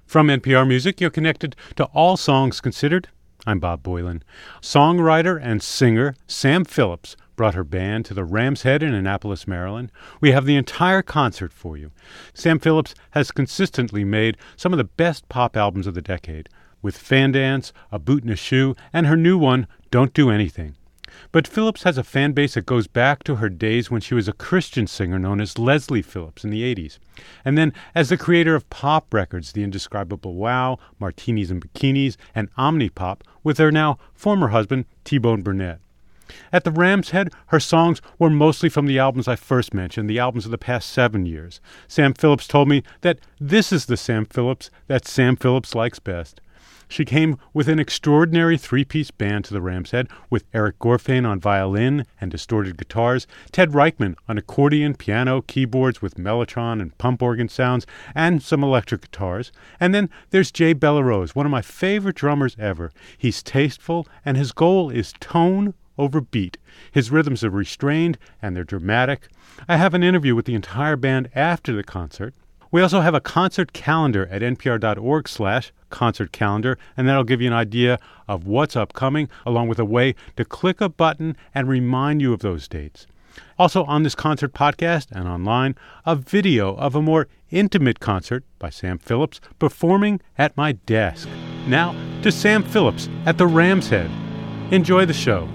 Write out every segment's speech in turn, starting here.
From NPR Music, you're connected to All Songs Considered. I'm Bob Boilen. Songwriter and singer Sam Phillips brought her band to the Ram's Head in Annapolis, Maryland. We have the entire concert for you. Sam Phillips has consistently made some of the best pop albums of the decade, with Fan Dance, A Boot and a Shoe, and her new one, Don't Do Anything. But Phillips has a fan base that goes back to her days when she was a Christian singer known as Leslie Phillips in the 80s. And then as the creator of pop records, The Indescribable Wow, Martinis and Bikinis, and Omnipop, with her now former husband, T-Bone Burnett. At the Ram's Head, her songs were mostly from the albums I first mentioned, the albums of the past 7 years. Sam Phillips told me that this is the Sam Phillips that Sam Phillips likes best. She came with an extraordinary three-piece band to the Ram's Head, with Eric Gorfain on violin and distorted guitars, Ted Reichman on accordion, piano, keyboards with mellotron and pump organ sounds, and some electric guitars. And then there's Jay Bellerose, one of my favorite drummers ever. He's tasteful, and his goal is tone over beat. His rhythms are restrained, and they're dramatic. I have an interview with the entire band after the concert. We also have a concert calendar at npr.org/concert calendar, and that'll give you an idea of what's upcoming, along with a way to click a button and remind you of those dates. Also on this concert podcast and online, a video of a more intimate concert by Sam Phillips performing at my desk. Now to Sam Phillips at the Ram's Head. Enjoy the show.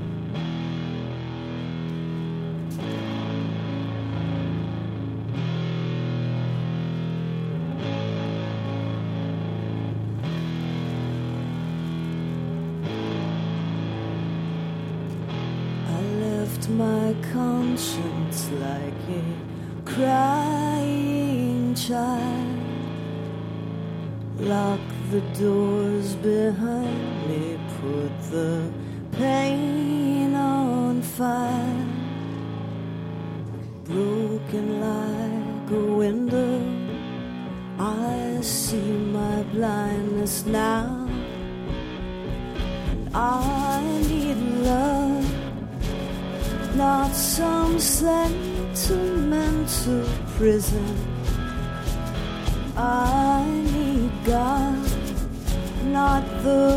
My conscience like a crying child. Lock the doors behind me, put the pain on fire. Broken like a window, I see my blindness now. And I need love, not some sentimental prison. I need God, not the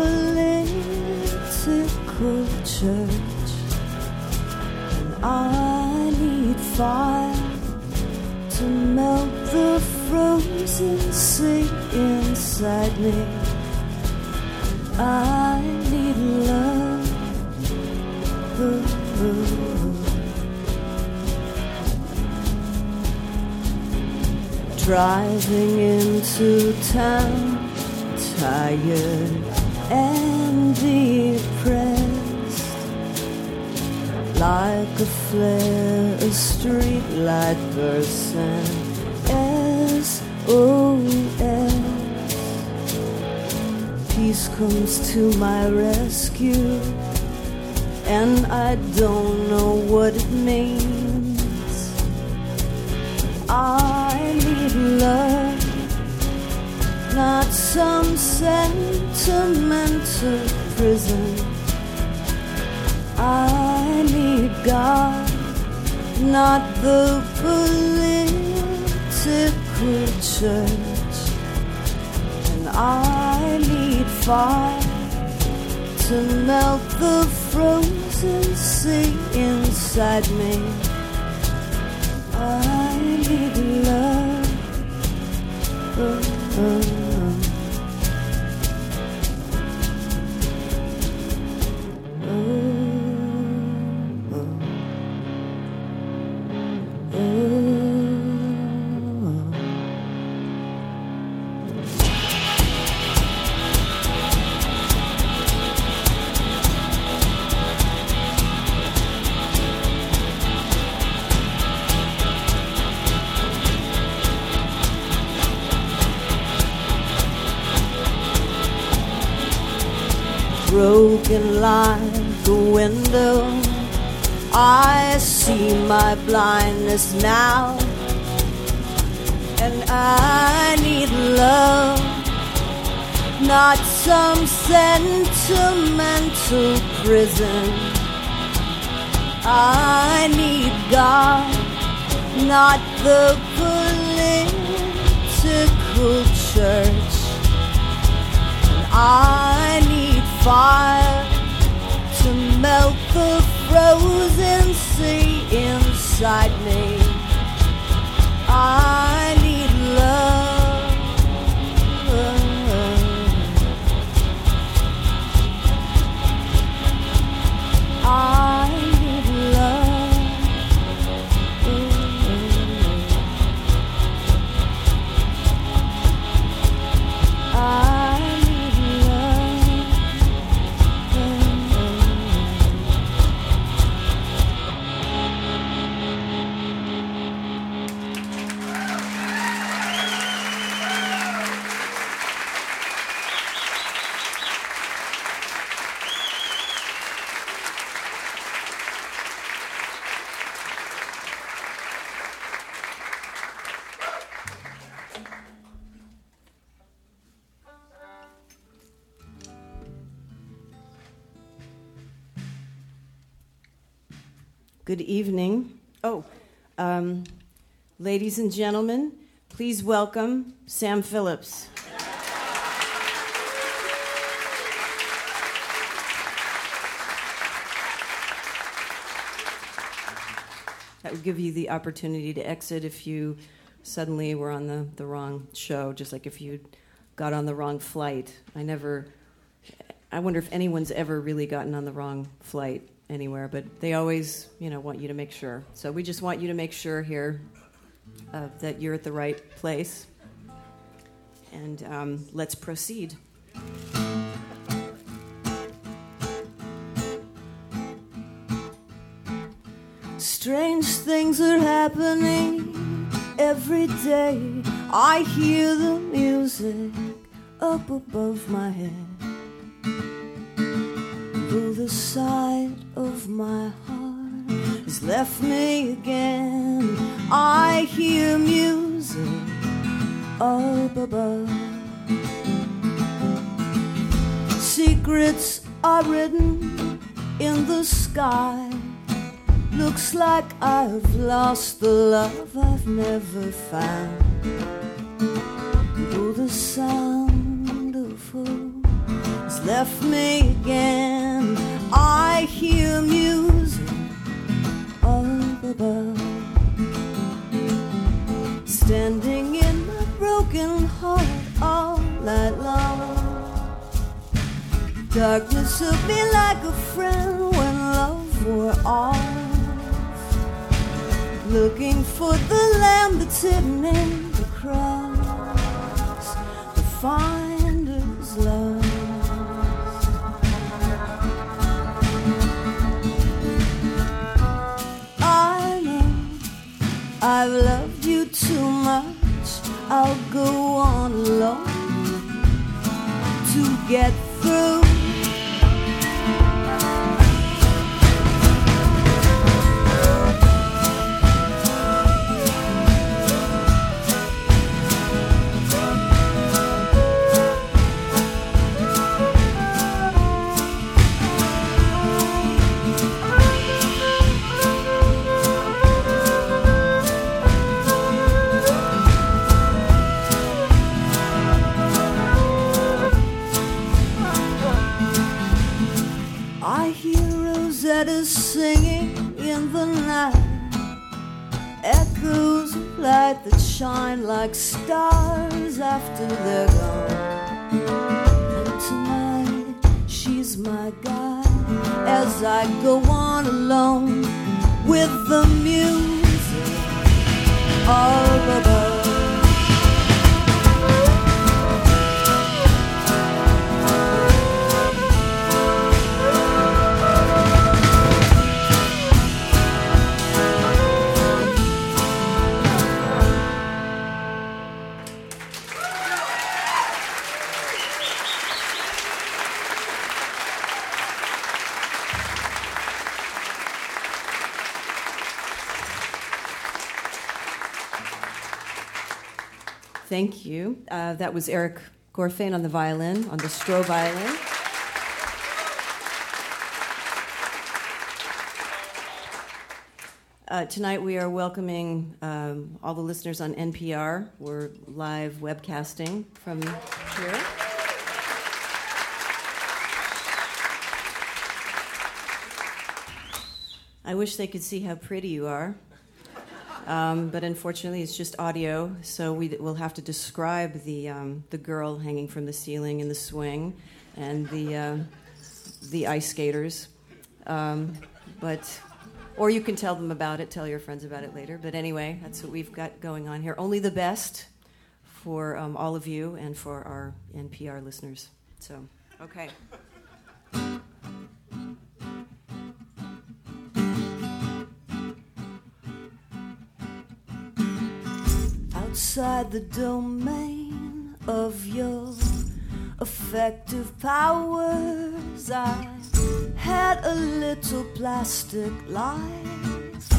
political church. And I need fire to melt the frozen sea inside me. I need love. Driving into town, tired and depressed, like a flare, a street light bursts and SOS. Peace comes to my rescue, and I don't know what it means. I need love, not some sentimental prison. I need God, not the political church. And I need fire to melt the frozen sea inside me. I need love. Broken like a window, I see my blindness now. And I need love, not some sentimental prison. I need God, not the political church. beside me. I need love. I need love. I need love. Good evening. Ladies and gentlemen, please welcome Sam Phillips. That would give you the opportunity to exit if you suddenly were on the wrong show, just like if you got on the wrong flight. I wonder if anyone's ever really gotten on the wrong flight anywhere, but they always, want you to make sure. So we just want you to make sure here that you're at the right place. And let's proceed. Strange things are happening every day. I hear the music up above my head. Though the side of my heart has left me again, I hear music up above. Secrets are written in the sky. Looks like I've lost the love I've never found. Though the sound of hope has left me again, I hear music up above. Standing in my broken heart all night long. Darkness took me like a friend when love wore off. Looking for the lamb that's hidden in the cross. The finder's lost. I know I've loved you too much. I'll go on alone to get through. Singing in the night, echoes of light that shine like stars after they're gone. And tonight she's my guide as I go on alone with the music all above. Thank you. That was Eric Gorfain on the violin, on the Stroh violin. Tonight we are welcoming all the listeners on NPR. We're live webcasting from here. I wish they could see how pretty you are. But unfortunately, it's just audio, so we'll have to describe the girl hanging from the ceiling in the swing and the ice skaters. Or you can tell them about it, tell your friends about it later. But anyway, that's what we've got going on here. Only the best for all of you and for our NPR listeners. So, okay. Outside the domain of your effective powers, I had a little plastic life.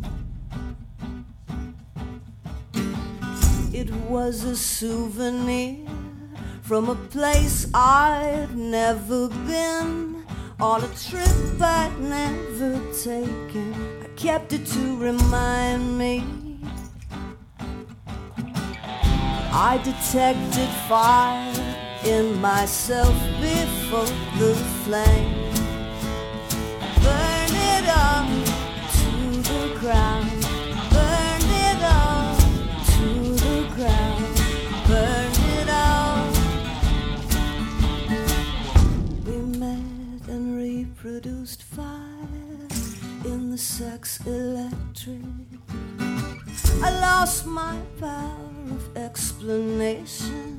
It was a souvenir from a place I'd never been, on a trip I'd never taken. I kept it to remind me I detected fire in myself before the flame. Burn it up to the ground. Burn it up to the ground. Burn it up. We met and reproduced fire in the sex electric. I lost my power of explanation.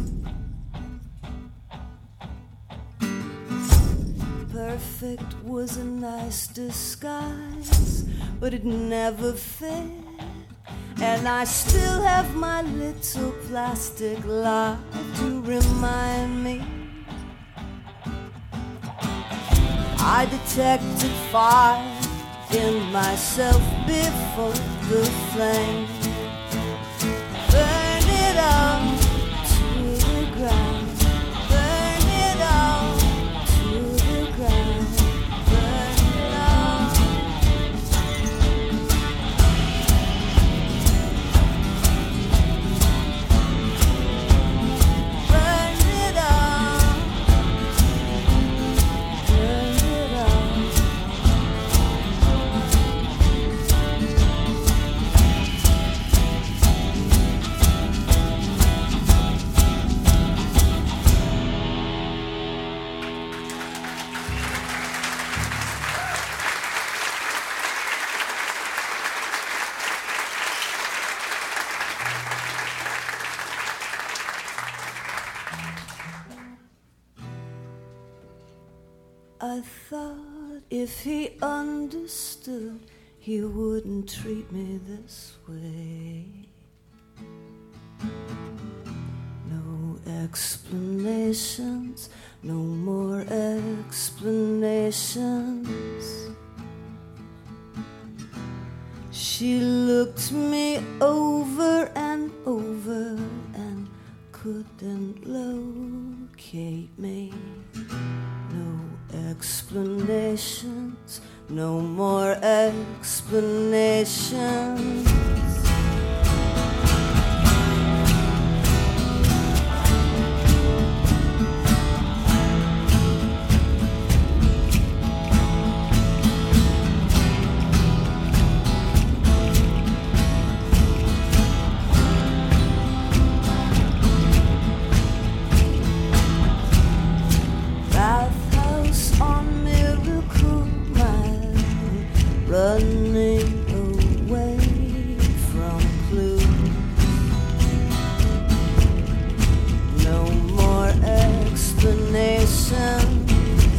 Perfect was a nice disguise, but it never fit. And I still have my little plastic life to remind me I detected fire in myself before the flame. Burn it up to the ground. Burn it up to the ground. Burn it up. Burn it up. Burn it up. I thought if he understood, he wouldn't treat me this way. No explanations, no more explanations. She looked me over and over and couldn't locate me. No explanations, no more explanations. Running away from clues. No more explanations.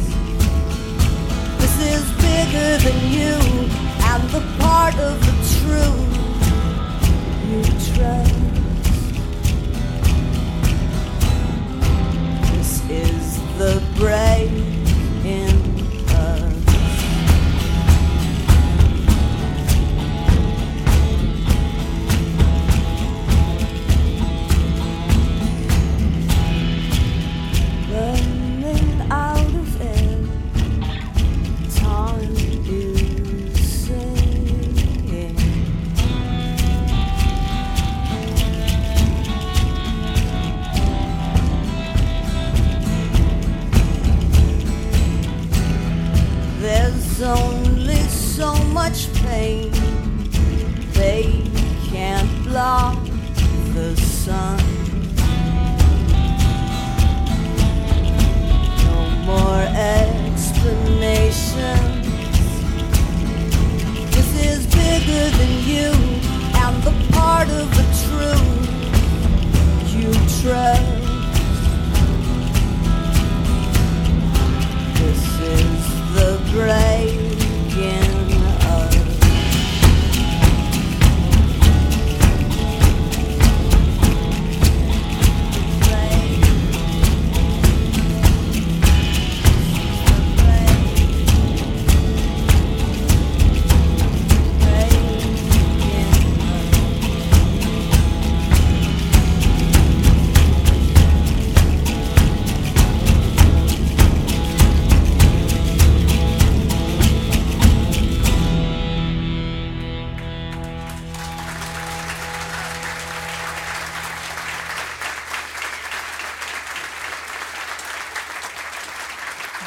This is bigger than you and the part of the truth you trust. This is the break in us.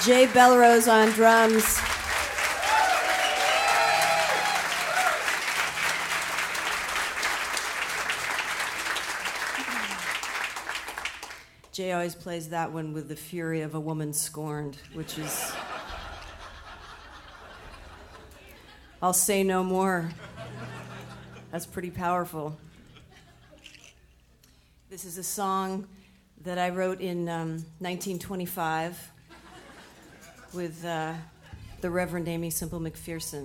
Jay Belrose on drums. Jay always plays that one with the fury of a woman scorned, which is... I'll say no more. That's pretty powerful. This is a song that I wrote in 1925 with the Reverend Amy Simple McPherson.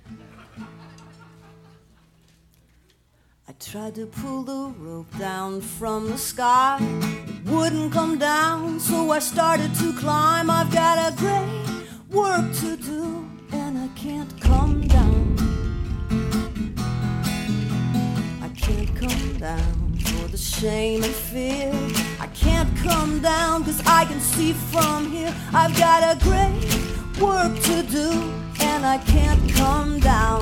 I tried to pull the rope down from the sky. It wouldn't come down, so I started to climb. I've got a great work to do, and I can't come down. I can't come down for the shame and fear. I can't come down 'cause I can see from here. I've got a great work to do, and I can't come down.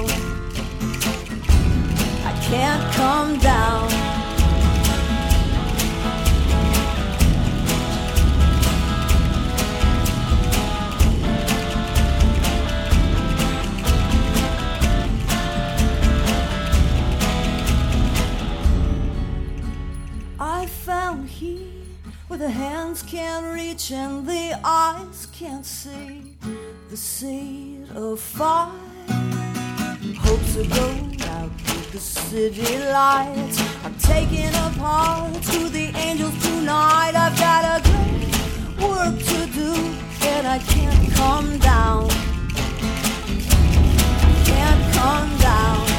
I can't come down. I found he where the hands can't reach and the eyes can't see the seed of fire. Hopes are going out with the city lights. I'm taking apart to the angels tonight. I've got a great work to do, and I can't come down. I can't come down.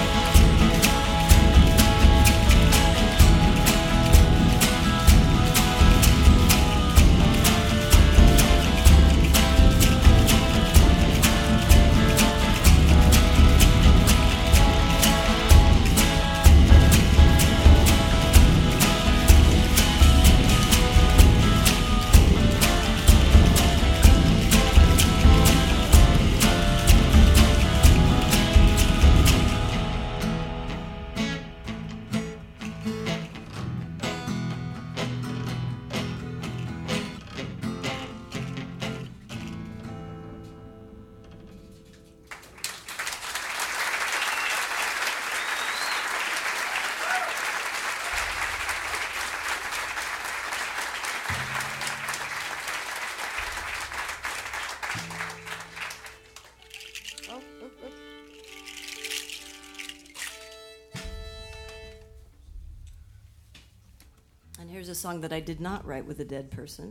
And here's a song that I did not write with a dead person.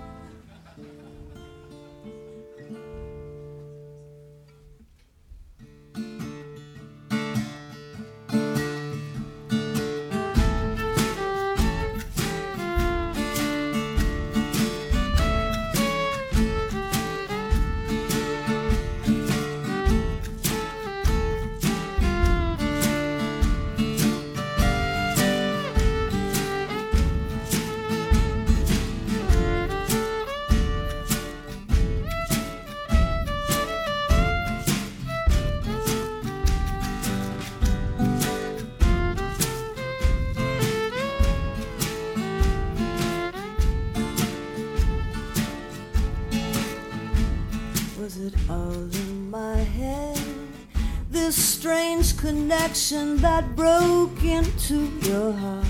Was it all in my head? This strange connection that broke into your heart.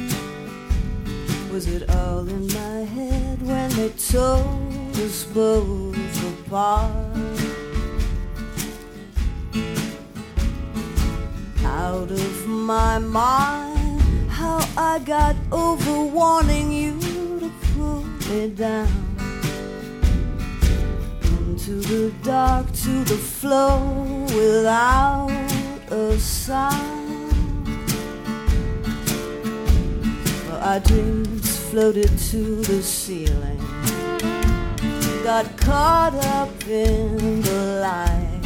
Was it all in my head when they told us both apart? Out of my mind, how I got over wanting you to pull me down. To the dark, to the flow, without a sound. Well, our dreams floated to the ceiling, got caught up in the light.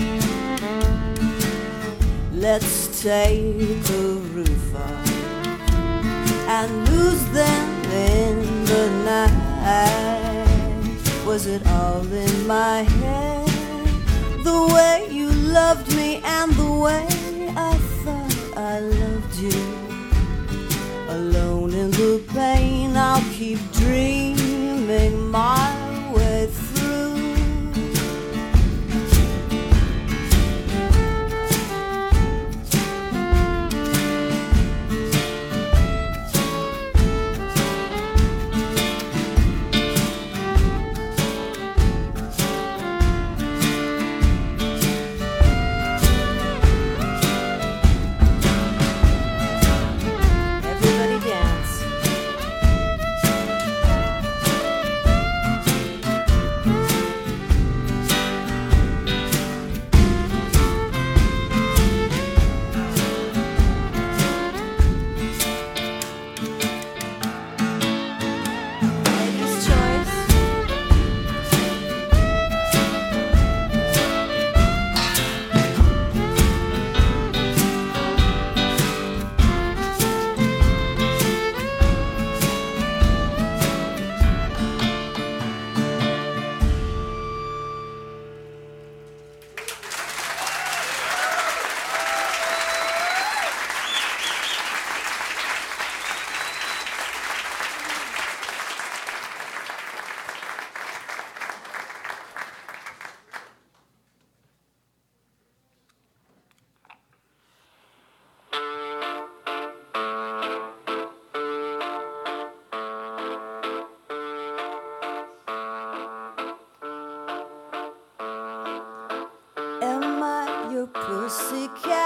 Let's take the roof off and lose them in the night. Was it all in my head? The way you loved me and the way I thought I loved you. Alone in the pain, I'll keep dreaming my way through.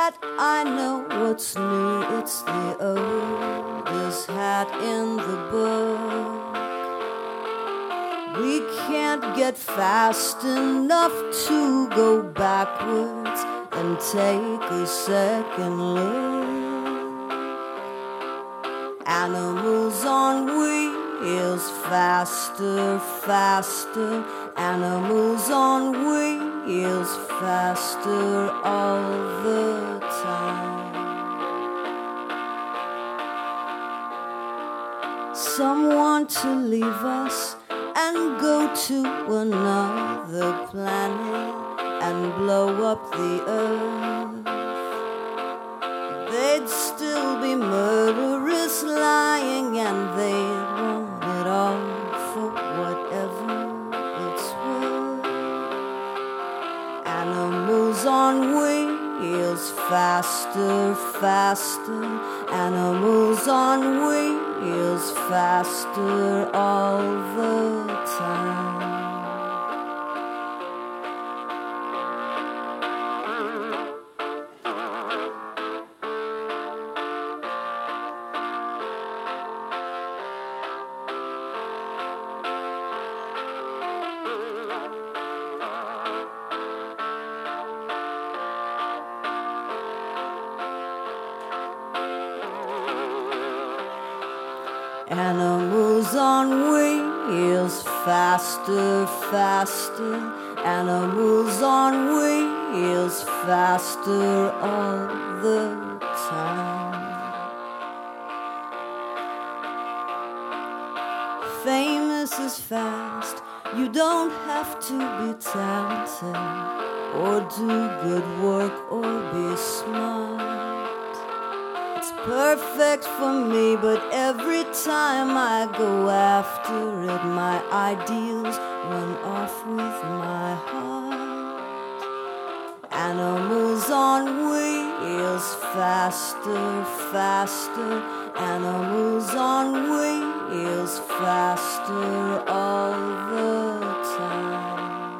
hat, I know what's new. It's the oldest hat in the book. We can't get fast enough to go backwards and take a second look. Animals on wheels, faster, faster. Animals on wheels, faster all the time. Some want to leave us and go to another planet and blow up the earth. They'd still be murderous, lying, and they'd want it all for whatever it's worth. Animals on wheels, faster, faster. Animals on wheels, faster all the time. Animals on wheels, faster, faster. Animals on wheels, faster all the time. Famous is fast. You don't have to be talented or do good work or be smart. It's perfect for me, but every time I go after it, my ideals run off with my heart. Animals on wheels, faster, faster. Animals on wheels, faster all the time.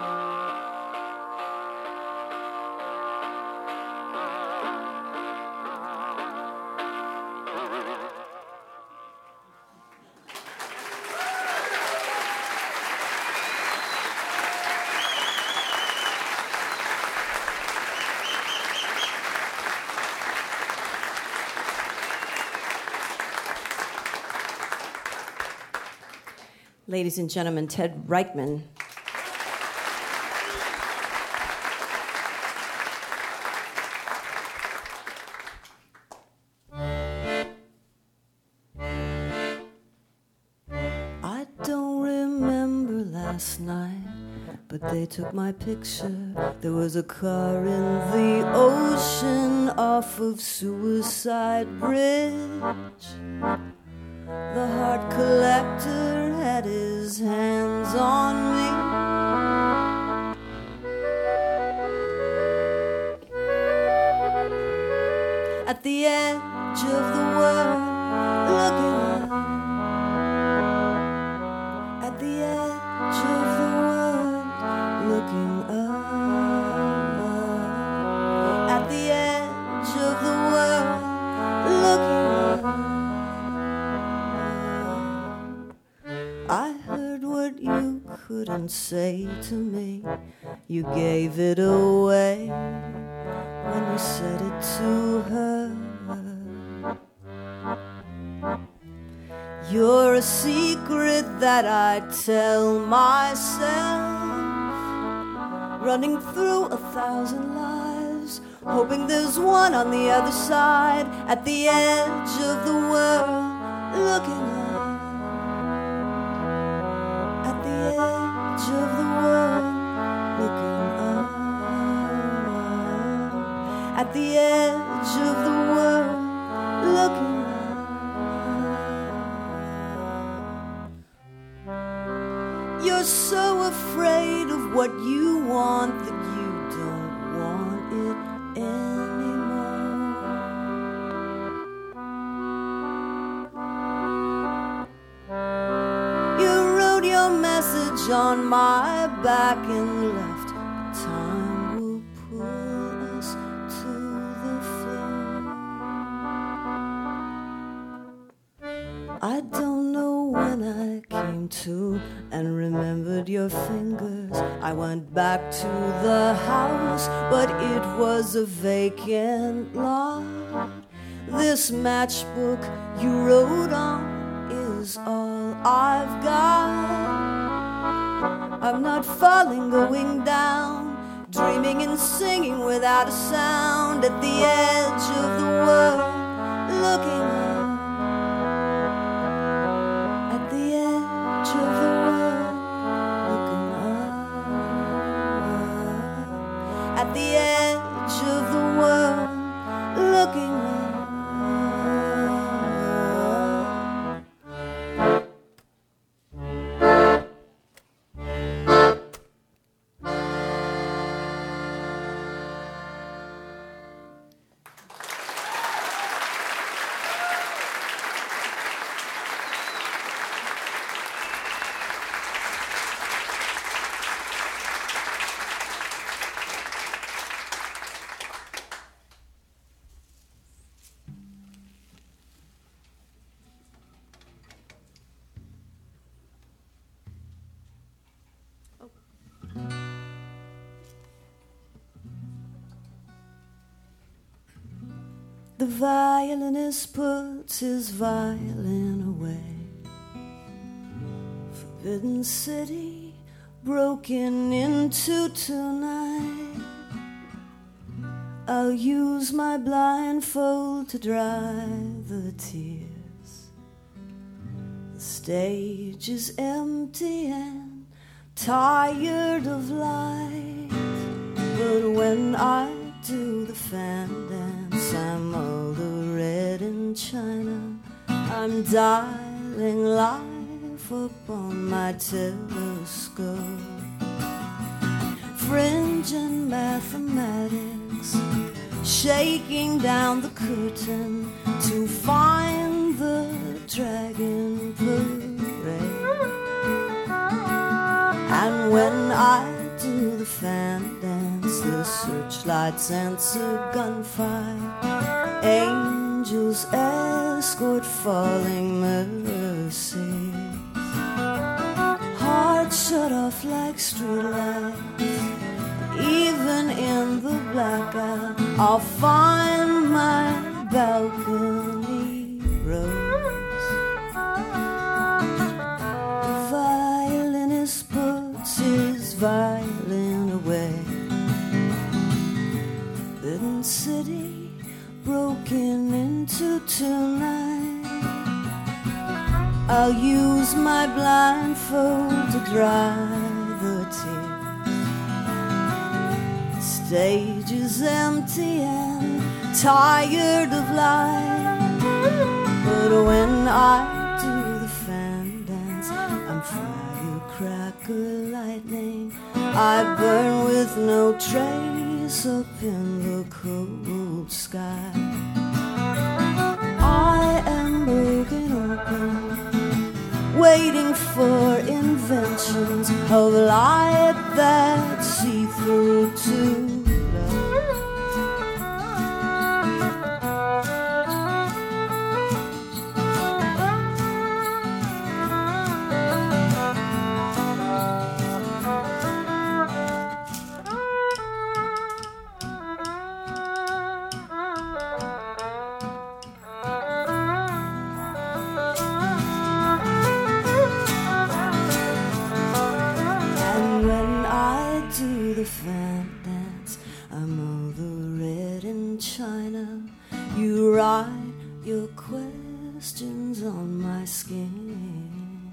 Ladies and gentlemen, Ted Reichman. I don't remember last night, but they took my picture. There was a car in the ocean off of Suicide Bridge. The heart collector had his hands on me. At the edge of the world, looking up. At the edge of the world, looking up. At the edge of the world, looking up. I heard what you couldn't say to me. You gave it away when you said it to her. You're a secret that I tell myself, running through 1,000 lives, hoping there's one on the other side. At the edge of the world, looking up. Edge of the world, looking up. At the edge of the world, looking up. You're so afraid of what you want that you don't want it anymore. You wrote your message on my back and left. Time will pull us to the down to and remembered your fingers. I went back to the house, but it was a vacant lot. This matchbook you wrote on is all I've got. I'm not falling, going down, dreaming and singing without a sound at the edge of the world, looking up. At the edge of the world, looking up. At the edge of the world, looking up. The violinist puts his violin away. Forbidden city broken into tonight. I'll use my blindfold to dry the tears. The stage is empty and tired of light. But when I do the fan dance, I'm all the red in China. I'm dialing life up on my telescope. Fringe and mathematics, shaking down the curtain to find the dragon parade. And when I do the fan dance, the searchlights answer gunfire. Angels escort falling mercies. Hearts shut off like streetlights. Even in the blackout, I'll find my balcony rose. The violinist puts his violin away. Forbidden city broken into tonight. I'll use my blindfold to dry the tears. The stage is empty and tired of life. But when I do the fan dance, I'm firecracker lightning. I burn with no trace up in the cold sky. I am broken open, waiting for inventions of light that see through to the fan dance, I'm all the red in China. You write your questions on my skin.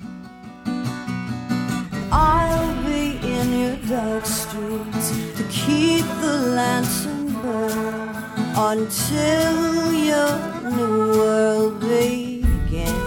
I'll be in your dark streets to keep the lantern burning until your new world begins.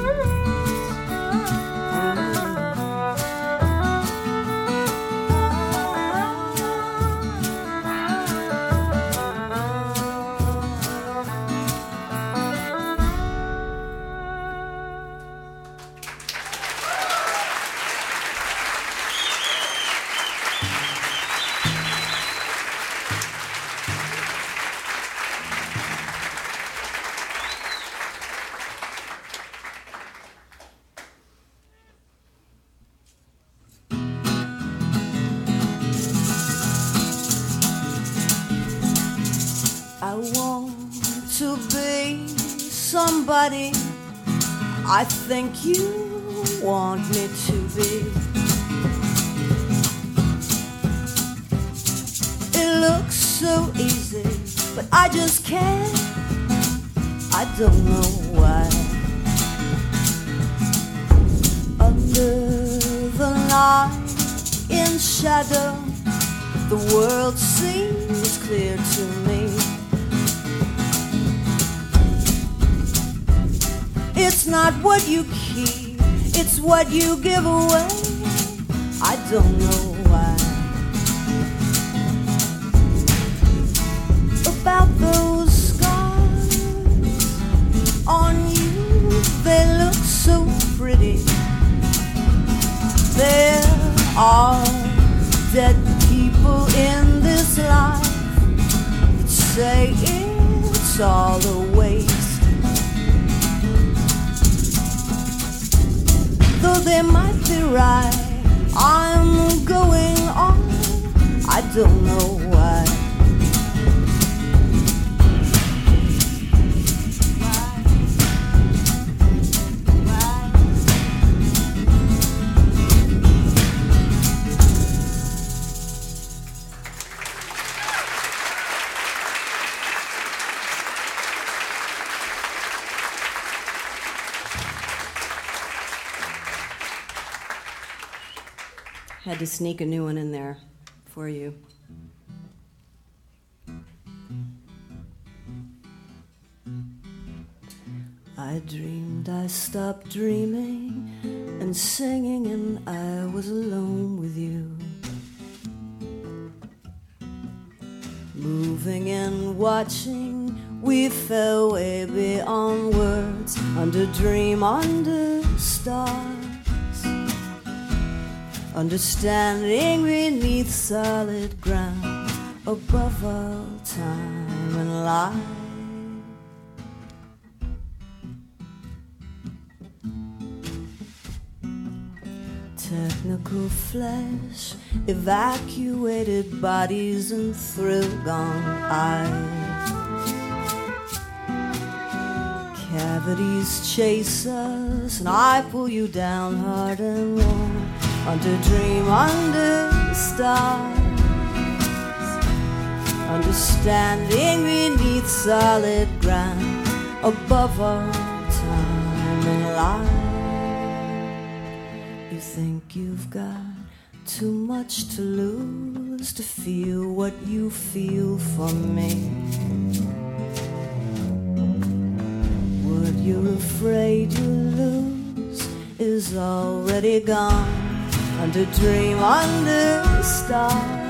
I want to be somebody I think you want me to be. It looks so easy, but I just can't. I don't know why. Under the night in shadow, the world seems clear to me. It's not what you keep, it's what you give away. I don't know why. About those scars on you, they look so pretty. There are dead people in this life that say it's all a waste. Though they might be right, I'm going on, I don't know why. Had to sneak a new one in there for you. I dreamed I stopped dreaming and singing, and I was alone with you. Moving and watching, we fell way beyond words, under dream, under stars. Understanding beneath solid ground, above all time and life. Technical flesh, evacuated bodies and thrill-gone eyes. Cavities chase us, and I pull you down hard and warm, under dream, under stars. Understanding beneath solid ground, above all time and life. You think you've got too much to lose to feel what you feel for me. What you're afraid you'll lose is already gone, under dream, under stars.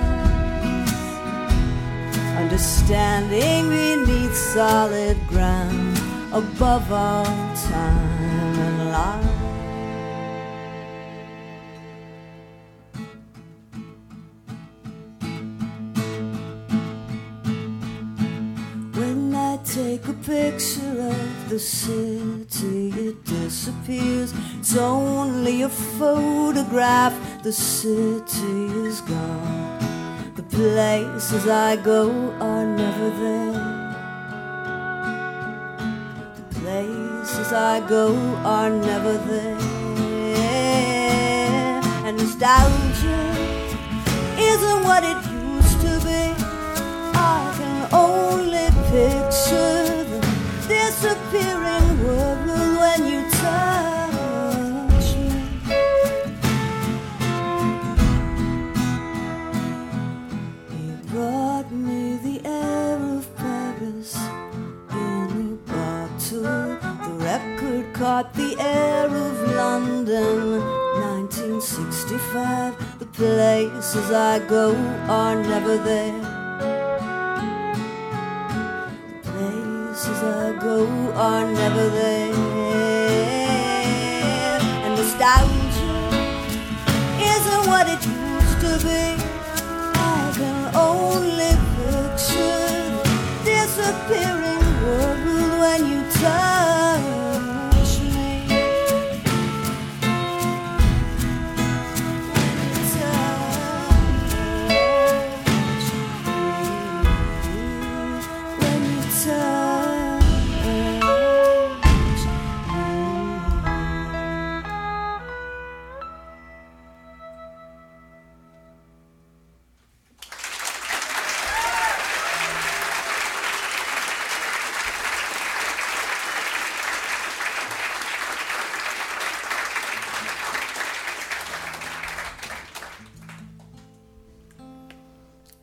Understanding beneath solid ground, above all time and life. When I take a picture of the city, it disappears. It's only a photograph, the city is gone. The places I go are never there. The places I go are never there. And nostalgia isn't what it used to be. I can only picture the disappearing world when you touch me. He brought me the air of Paris in a bottle. The record caught the air of London, 1965. The places I go are never there. I go are never there. And nostalgia isn't what it used to be. I can only picture the disappearing world when you touch me. Touch me. When you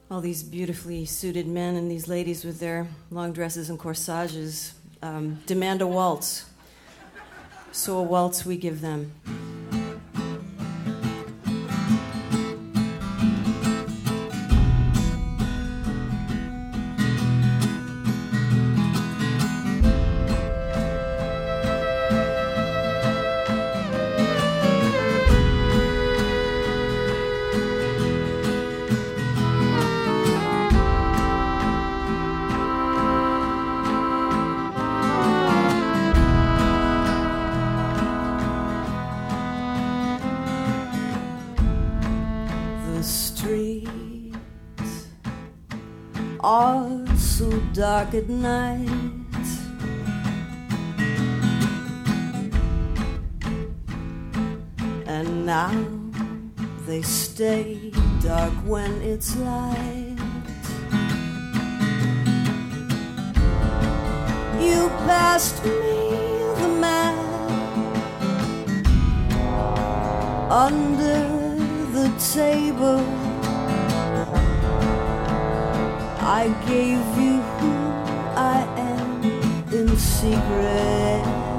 all these beautifully suited men and these ladies with their long dresses and corsages demand a waltz. So a waltz we give them. Are so dark at night, and now they stay dark when it's light. You passed me the map under the table. I gave you who I am in secret.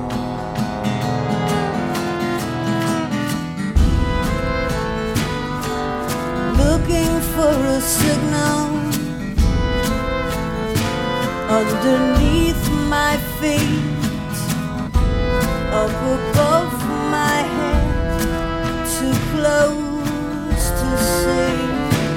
Looking for a signal underneath my feet, up above my head, too close to see.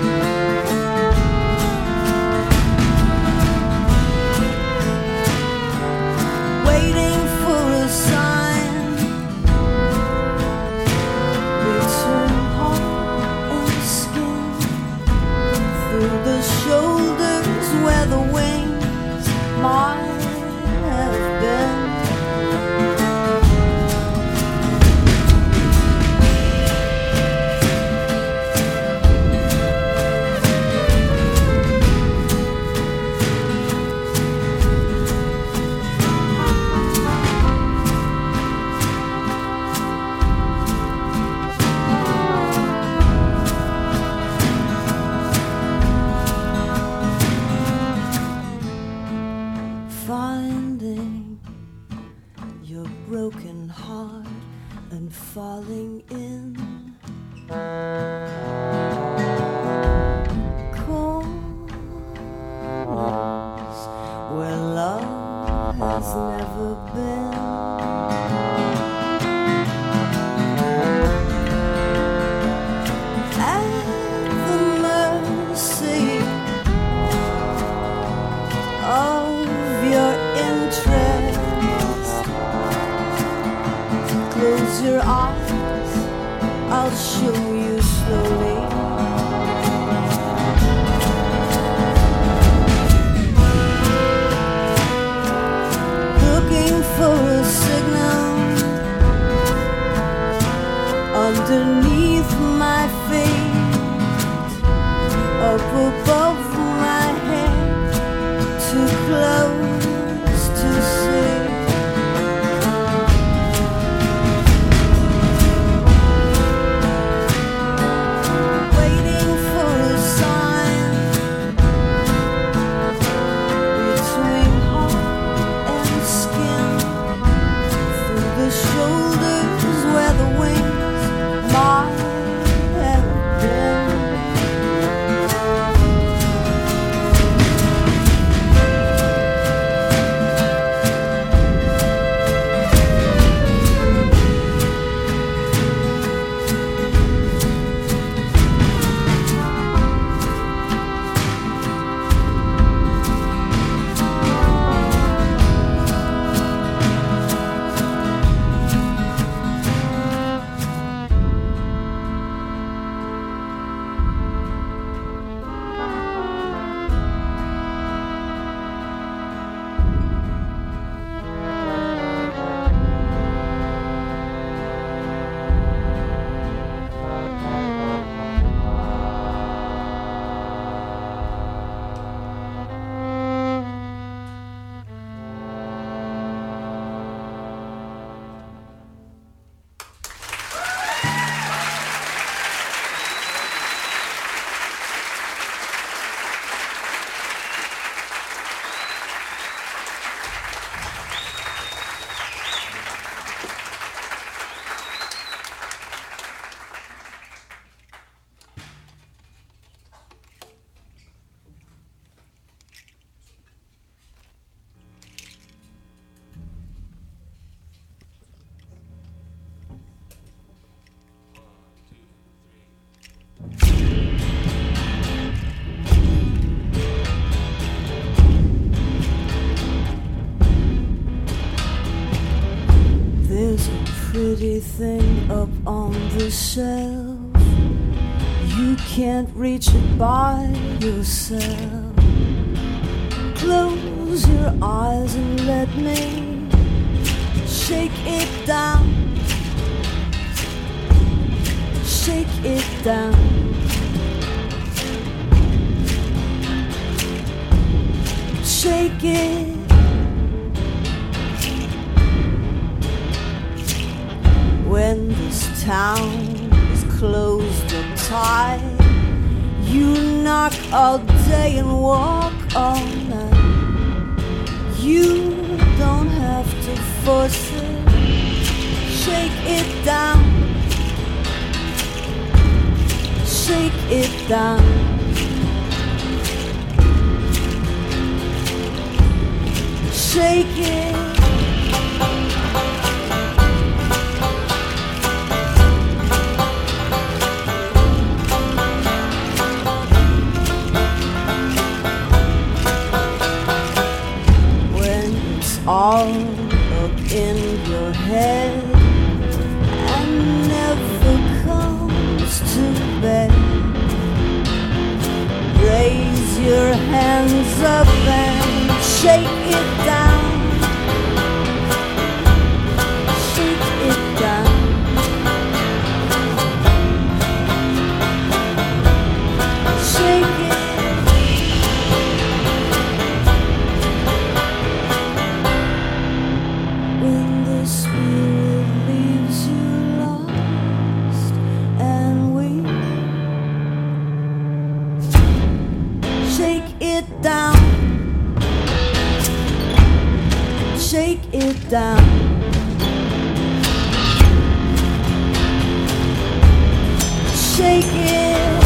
The shoulders where the wings might have been. pretty thing up on the shelf. You can't reach it by yourself. Close your eyes and let me shake it down. Shake it down. Shake it. When this town is closed up tight, you knock all day and walk all night. You don't have to force it. Shake it down. Shake it down. Shake it. All up in your head and never comes to bed. Raise your hands up and shake it down. Shake it down. Shake it. Down, shake it down, shake it.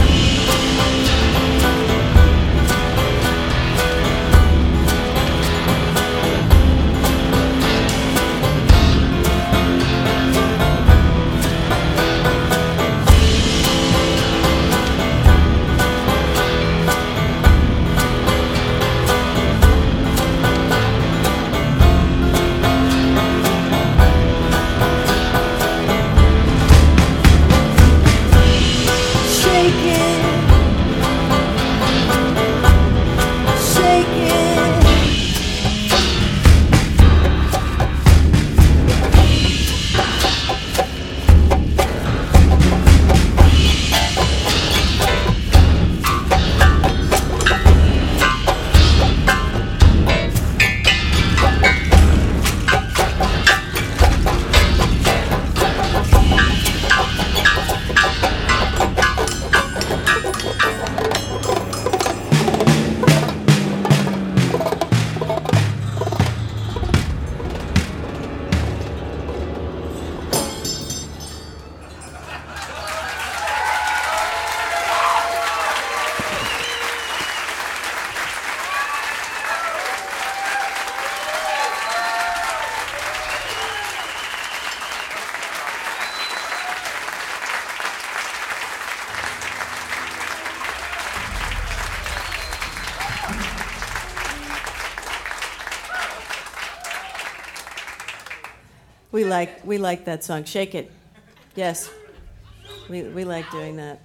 We like that song. Shake It. Yes. We like doing that.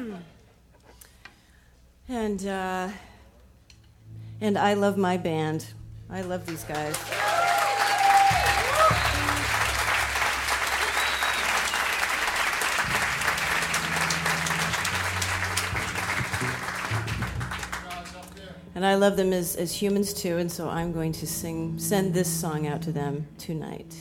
And I love my band. I love these guys. And I love them as humans too, and so I'm going to send this song out to them tonight.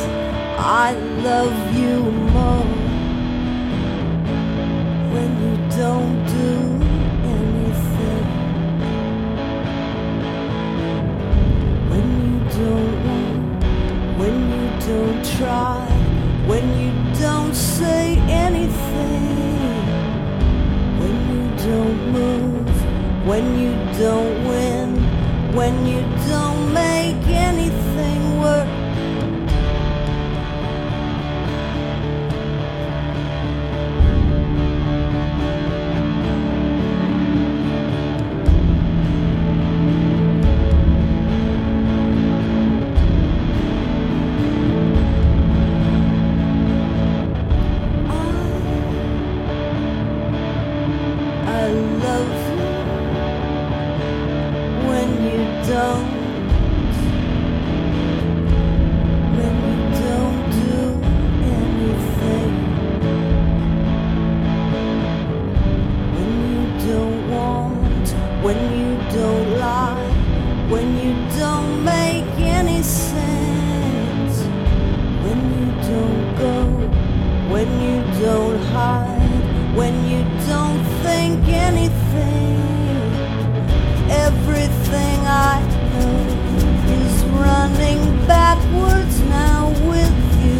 I love you more when you don't do anything, when you don't want, when you don't try, when you don't say anything, when you don't move, when you don't win, when you don't make anything work. I love you when you don't, when you don't do anything, when you don't want, when you don't lie, when you don't make any sense, when you don't go, when you don't hide, when you don't think anything. Everything I know is running backwards now with you.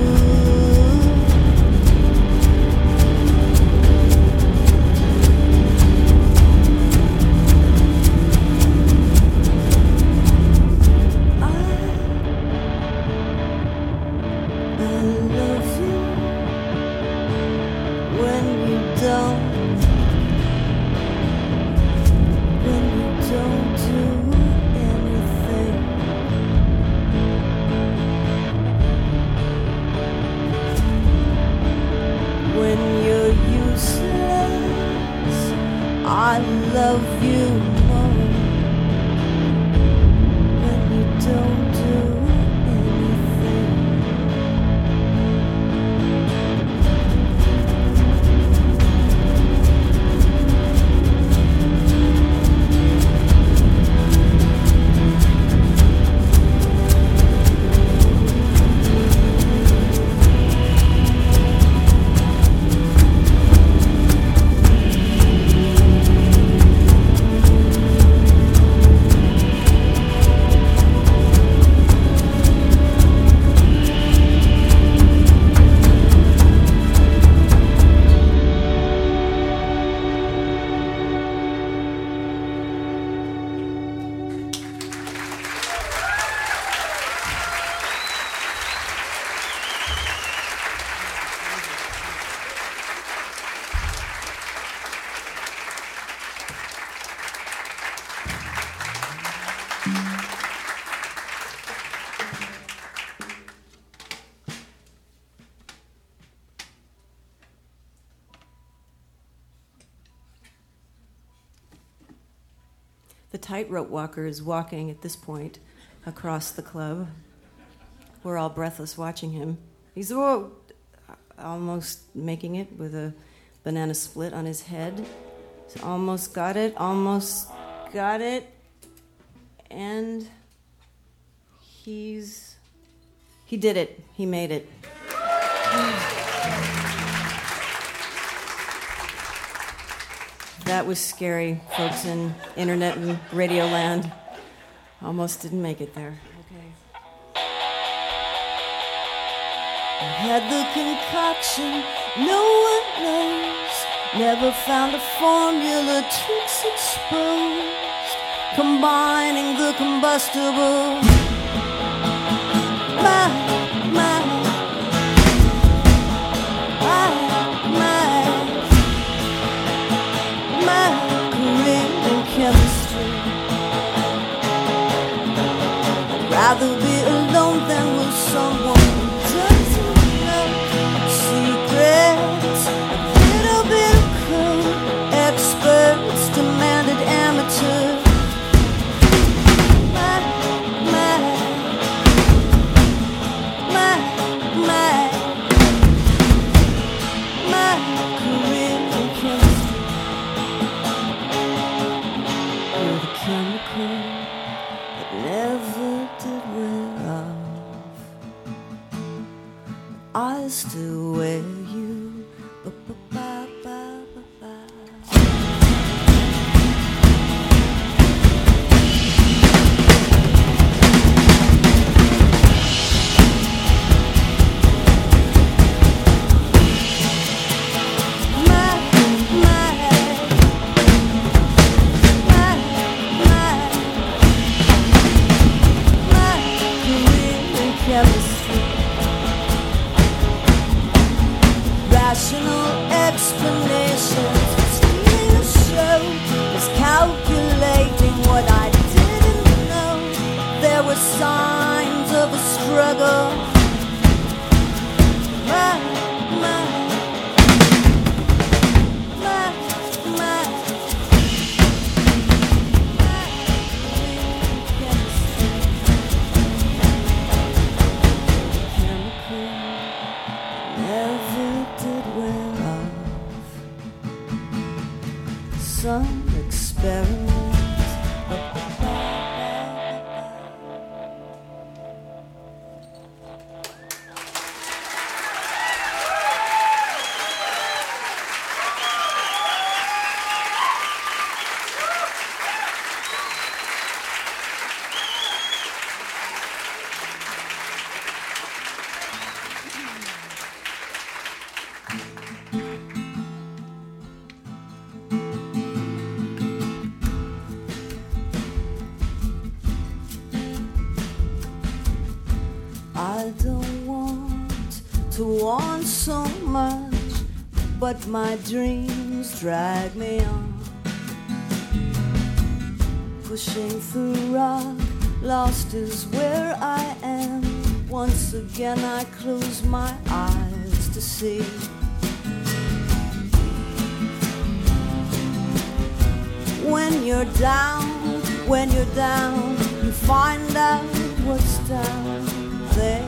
I love you when you don't, when you don't do anything, when you're useless. I love you more when you don't do anything. The tightrope walker is walking at this point across the club. We're all breathless watching him. He's almost making it with a banana split on his head. He's almost got it, and he did it. He made it. That was scary, folks in internet and radio land. Almost didn't make it there. Okay. I had the concoction, no one knows. Never found a formula, tricks exposed. Combining the combustible. My career in chemistry. I'd rather be alone than with someone who doesn't know secrets. A little bit of code, experts demanded amateur. My career in chemistry. You're the chemical that never did wear off. I still wear you. Ba-ba-ba-ba-ba-ba. Chicago. Some experiment. I don't want to want so much, but my dreams drag me on. Pushing through rock, lost is where I am. Once again I close my eyes to see. When you're down, you find out what's down there.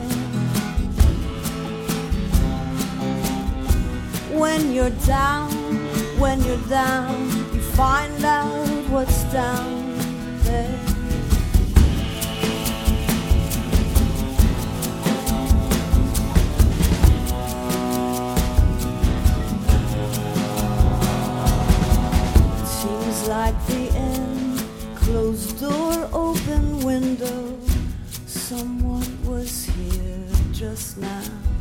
When you're down, you find out what's down there. It seems like the end, closed door, open window. Someone was here just now.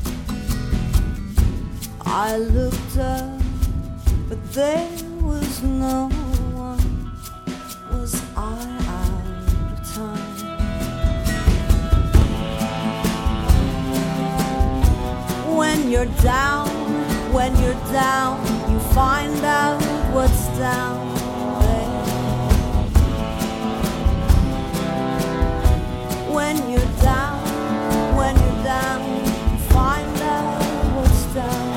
I looked up, but there was no one. Was I out of time? When you're down, you find out what's down there. When you're down, you find out what's down.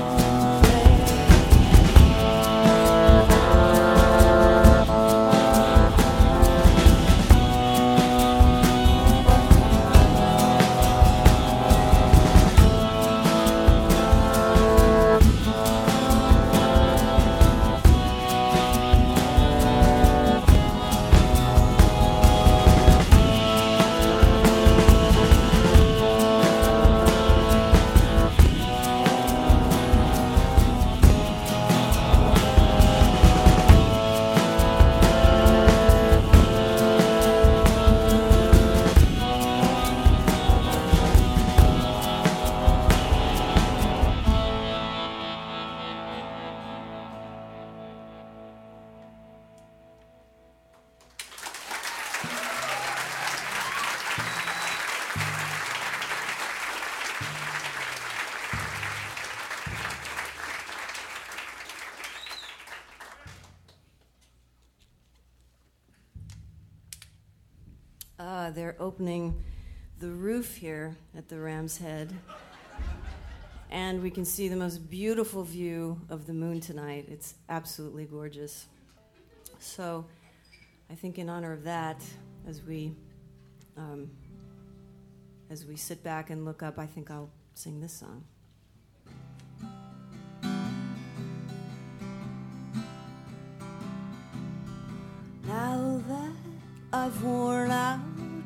They're opening the roof here at the Ram's Head, and we can see the most beautiful view of the moon tonight. It's absolutely gorgeous. So I think in honor of that, as we sit back and look up, I think I'll sing this song. Now that I've worn out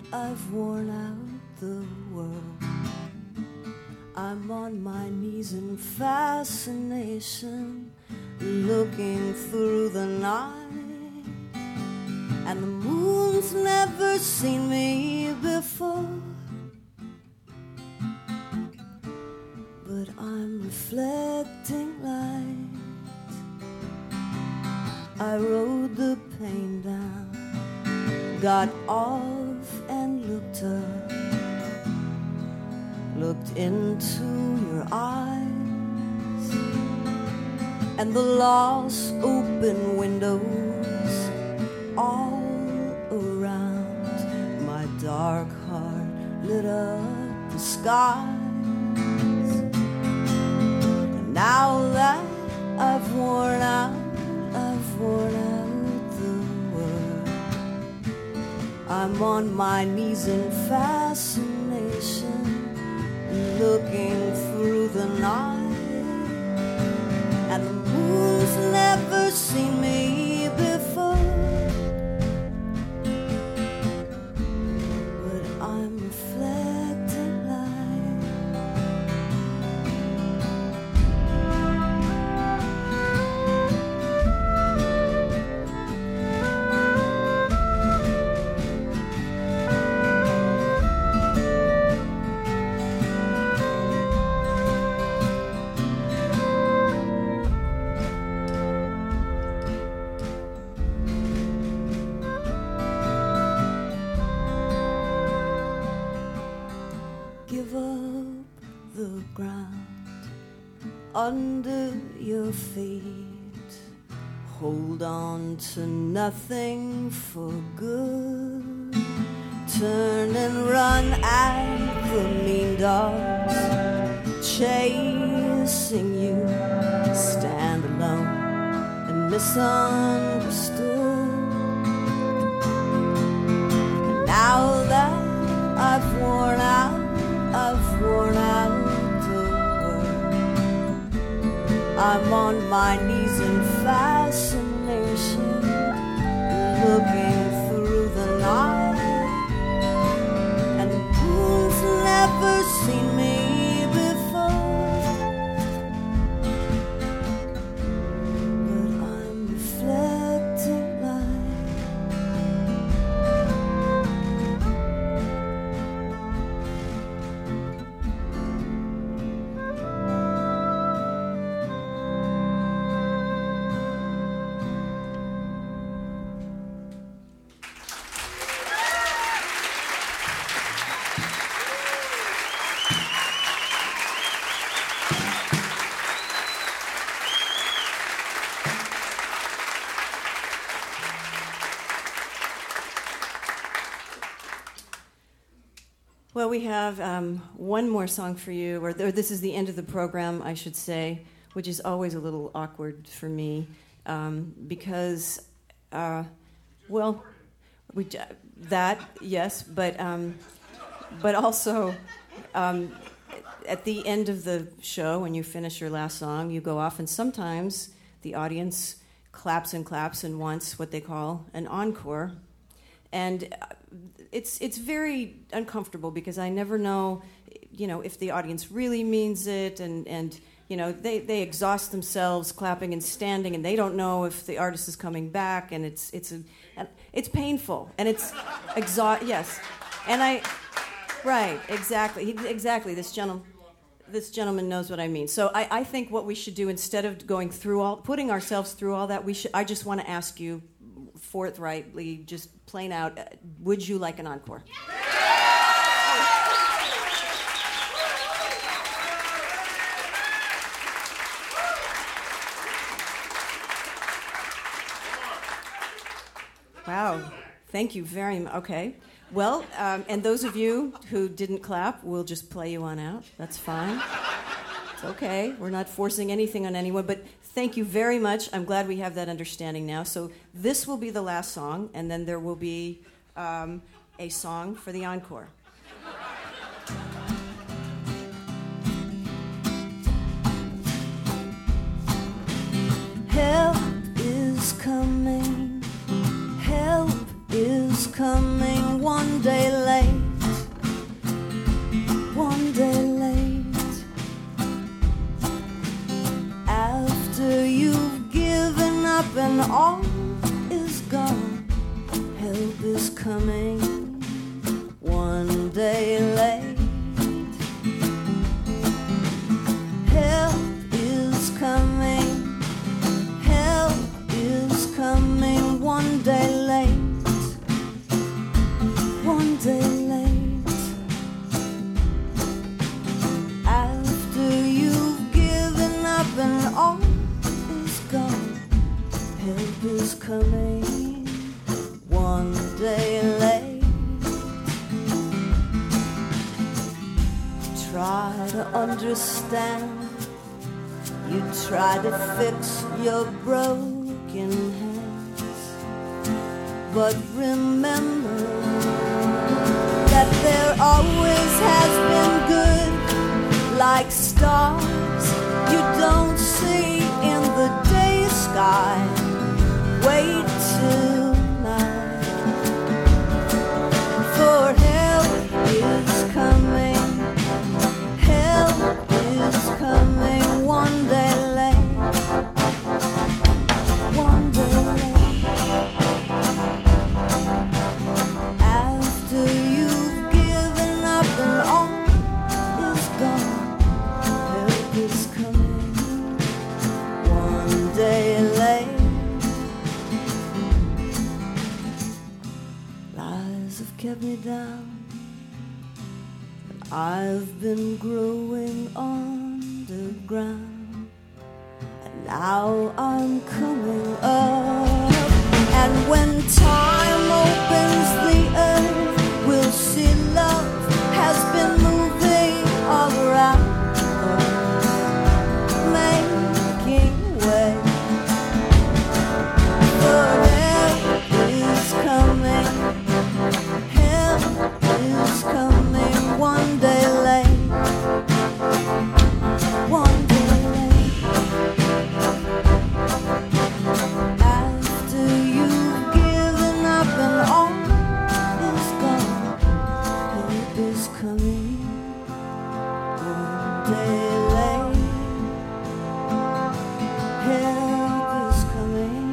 the world, I'm on my knees in fascination, looking through the night, and the moon's never seen me before, but I'm reflecting light. I rode the pain down, got off and looked up, looked into your eyes, and the lost open windows all around. My dark heart lit up the skies. And now that I've worn out the world, I'm on my knees in fascination, looking through the night. And the moon's never seen me before, but I'm reflecting light. Give up the ground under your feet. Hold on to nothing for good. Turn and run at the mean dogs chasing you. Stand alone and misunderstood. And now that I've worn out the world, I'm on my knees in fascination, looking through the night. And the moon's never seen me before, but I'm reflecting light. Well, we have one more song for you, or this is the end of the program, I should say, which is always a little awkward for me because, well, yes, but also at the end of the show, when you finish your last song, you go off, and sometimes the audience claps and claps and wants what they call an encore. And it's very uncomfortable because I never know, if the audience really means it, and they exhaust themselves clapping and standing, and they don't know if the artist is coming back, and it's painful, and it's yes, and right, exactly. This gentleman knows what I mean. So I think what we should do, instead of putting ourselves through all that, I just want to ask you forthrightly, just plain out, would you like an encore? Wow, thank you very much. Okay, well, and those of you who didn't clap, we'll just play you on out. That's fine. It's okay. We're not forcing anything on anyone, but thank you very much. I'm glad we have that understanding now. So this will be the last song, and then there will be a song for the encore. Help is coming. Help is coming. One day late. One day late. After you've given up and all is gone, help is coming. One day late. Help is coming. Help is coming. One day late. One day late. After you've given up and all is gone, help is coming. One day late. understand. You try to fix your broken hands, but remember that there always has been good, like stars you don't see in the day sky. Wait tonight, for help is coming. Help is coming one day late, one day late. After you've given up and all is gone, help is coming one day late. Lies have kept me down, I've been growing underground, and now I'm coming up. And when time opens the earth, we'll see love has been moving all around us, making way. For help is coming, help is coming one day late, one day late. After you've given up and all is gone, help is coming one day late. Help is coming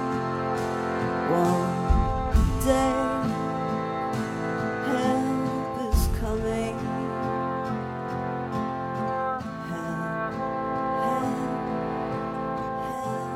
one day. Help is coming. Help, help, help.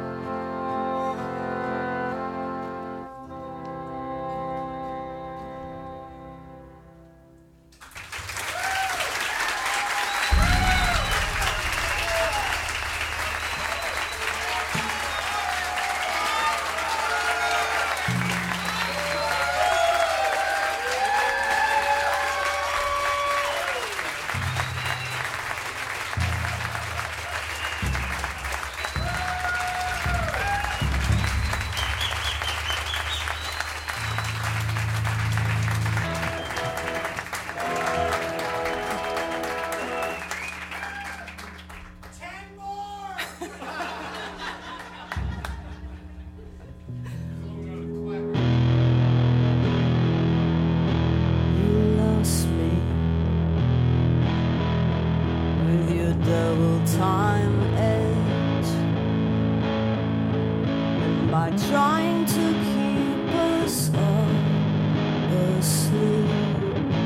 You lost me with your double time edge, and by trying to keep us all asleep.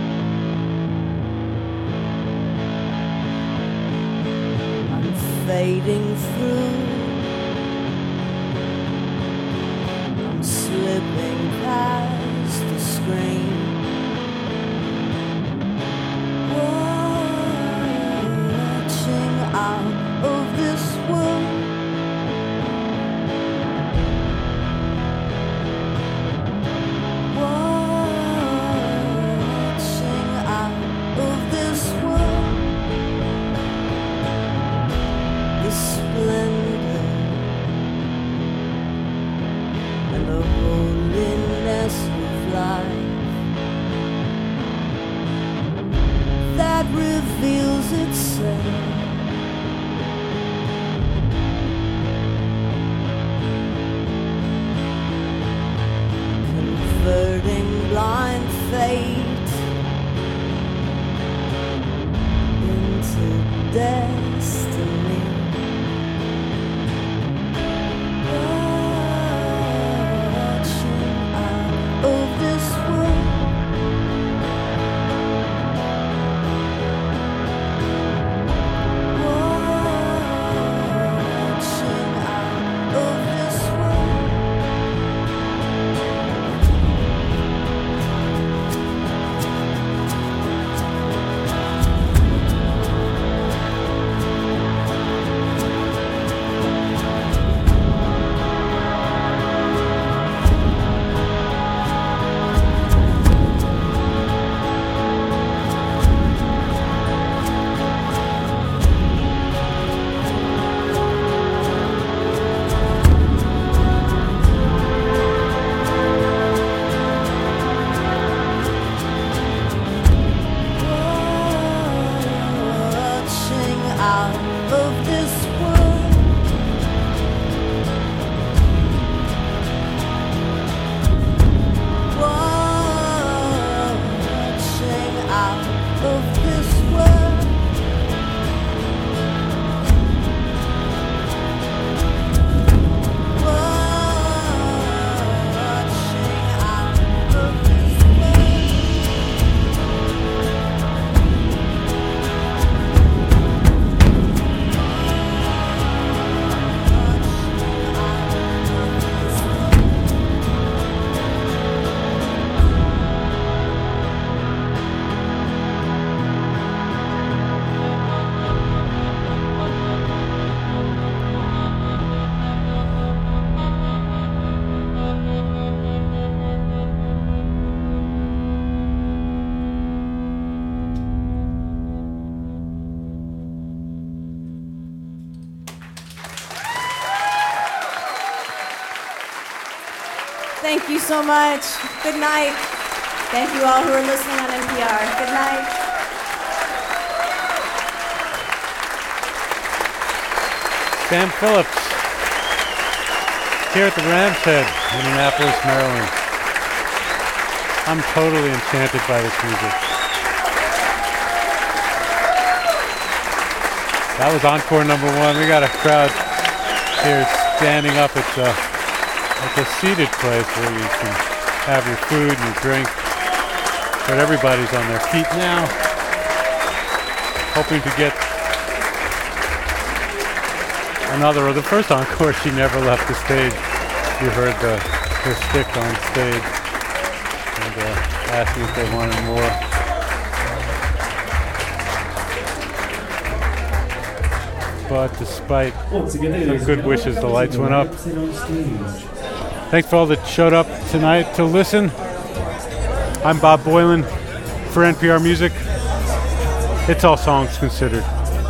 I'm fading through, I'm slipping past the screen. Watching out of this world, watching out of this world, the splendor and the holiness of life that reveals itself. Converting blind fate into destiny. Watching out of this world, Thank you so much. Good night. Thank you all who are listening on NPR. Good night. Sam Phillips, here at the Ram's Head in Annapolis, Maryland. I'm totally enchanted by this music. That was encore number one. We got a crowd here standing up at the seated place where you can have your food and your drink. But everybody's on their feet now, hoping to get another. Or the first encore, she never left the stage. You heard her stick on stage and asking if they wanted more. But despite some good wishes, the lights went up. Thanks for all that showed up tonight to listen. I'm Bob Boilen for NPR Music. It's All Songs Considered.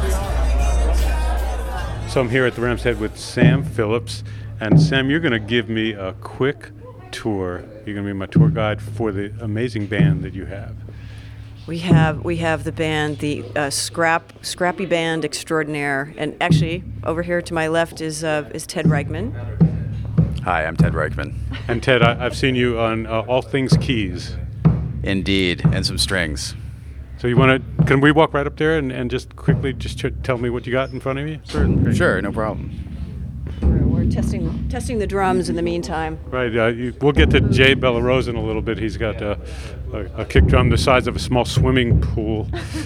So I'm here at the Ram's Head with Sam Phillips. And Sam, you're going to give me a quick tour. You're going to be my tour guide for the amazing band that you have. We have the band, the Scrappy Band Extraordinaire, and actually over here to my left is Ted Reichman. Hi, I'm Ted Reichman. And Ted, I've seen you on All Things Keys. Indeed, and some strings. So can we walk right up there and just quickly tell me what you got in front of you? Sure, no problem. We're testing the drums in the meantime. Right, we'll get to Jay Bellarosa in a little bit. He's got a kick drum the size of a small swimming pool.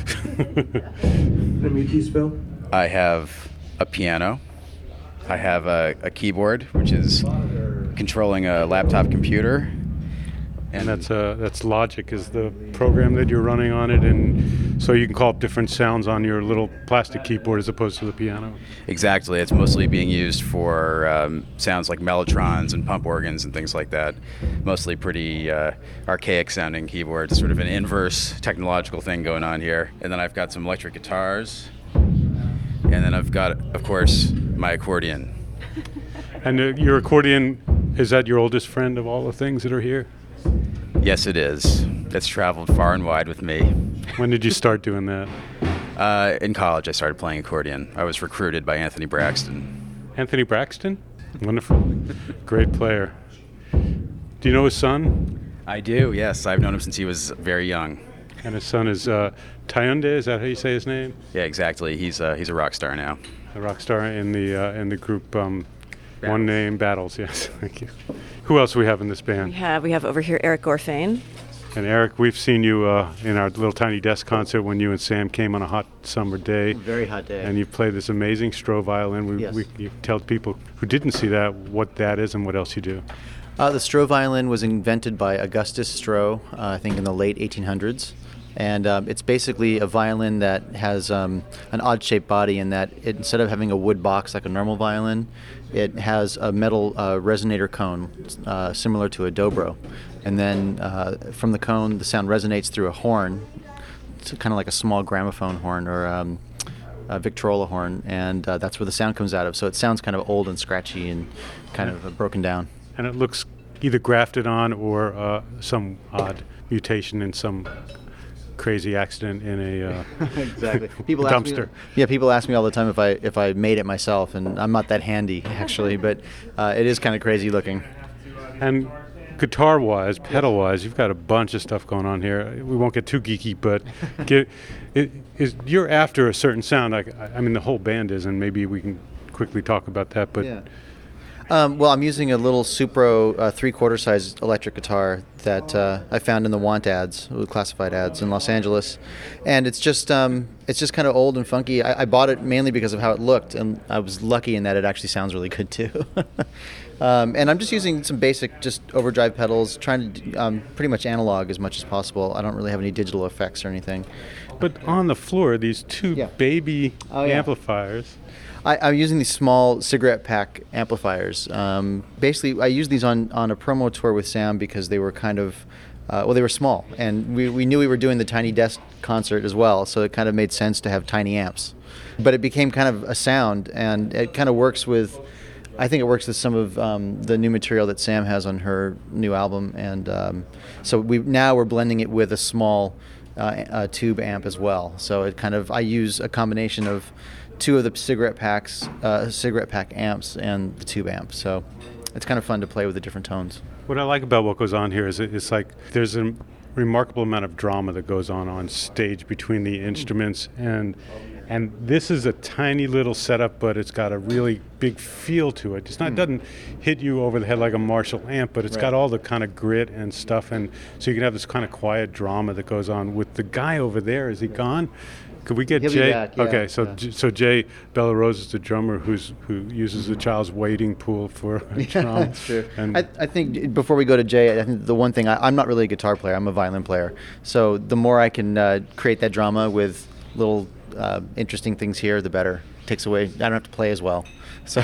I have a piano. I have a keyboard, which is controlling a laptop computer. And that's Logic is the program that you're running on it, and so you can call up different sounds on your little plastic keyboard as opposed to the piano. Exactly. It's mostly being used for sounds like mellotrons and pump organs and things like that. Mostly pretty archaic sounding keyboards, sort of an inverse technological thing going on here. And then I've got some electric guitars. And then I've got, of course, my accordion. And your accordion, is that your oldest friend of all the things that are here? Yes, it is. It's traveled far and wide with me. When did you start doing that? In college, I started playing accordion. I was recruited by Anthony Braxton. Anthony Braxton? Wonderful. Great player. Do you know his son? I do, yes. I've known him since he was very young. And his son is Tyunde, is that how you say his name? Yeah, exactly. He's a rock star now. A rock star in the group One Name Battles, yes. Thank you. Who else do we have in this band? We have over here Eric Gorfain. And Eric, we've seen you in our little tiny desk concert when you and Sam came on a hot summer day. Very hot day. And you played this amazing Stroh violin. Yes. You tell people who didn't see that what that is and what else you do. The Stroh violin was invented by Augustus Stroh, I think in the late 1800s. And it's basically a violin that has an odd-shaped body in that instead of having a wood box like a normal violin, it has a metal resonator cone similar to a dobro. And then from the cone, the sound resonates through a horn. It's kind of like a small gramophone horn or a Victrola horn, and that's where the sound comes out of. So it sounds kind of old and scratchy and kind of broken down. And it looks either grafted on or some odd mutation in some crazy accident in a exactly. dumpster. People ask me all the time if I made it myself, and I'm not that handy actually, but it is kind of crazy looking. And guitar-wise, pedal-wise, you've got a bunch of stuff going on here. We won't get too geeky, but you're after a certain sound. I mean, the whole band is, and maybe we can quickly talk about that. But yeah. Well, I'm using a little Supro 3/4 size electric guitar that I found in the Want ads, classified ads in Los Angeles, and it's just kind of old and funky. I bought it mainly because of how it looked, and I was lucky in that it actually sounds really good too. And I'm just using some basic, just overdrive pedals, trying to pretty much analog as much as possible. I don't really have any digital effects or anything. But on the floor, these two baby amplifiers. I'm using these small cigarette pack amplifiers. Basically, I used these on a promo tour with Sam because they were kind of, they were small. And we knew we were doing the Tiny Desk concert as well, so it kind of made sense to have tiny amps. But it became kind of a sound, and it kind of works with I think it works with some of the new material that Sam has on her new album, and so we're blending it with a small tube amp as well. So I use a combination of two of the cigarette pack amps and the tube amp. So it's kind of fun to play with the different tones. What I like about what goes on here is it's like there's a remarkable amount of drama that goes on stage between the instruments, and this is a tiny little setup, but it's got a really big feel to it. It doesn't hit you over the head like a Marshall amp, but it's got all the kind of grit and stuff, and so you can have this kind of quiet drama that goes on with the guy over there. Is he gone? Could we get He'll Jay? be back, yeah. Okay, so Jay Bellerose is the drummer who uses the child's wading pool for drum. That's true. And I think before we go to Jay, I think the one thing, I'm not really a guitar player, I'm a violin player. So the more I can create that drama with little interesting things here, the better. Takes away, I don't have to play as well. So.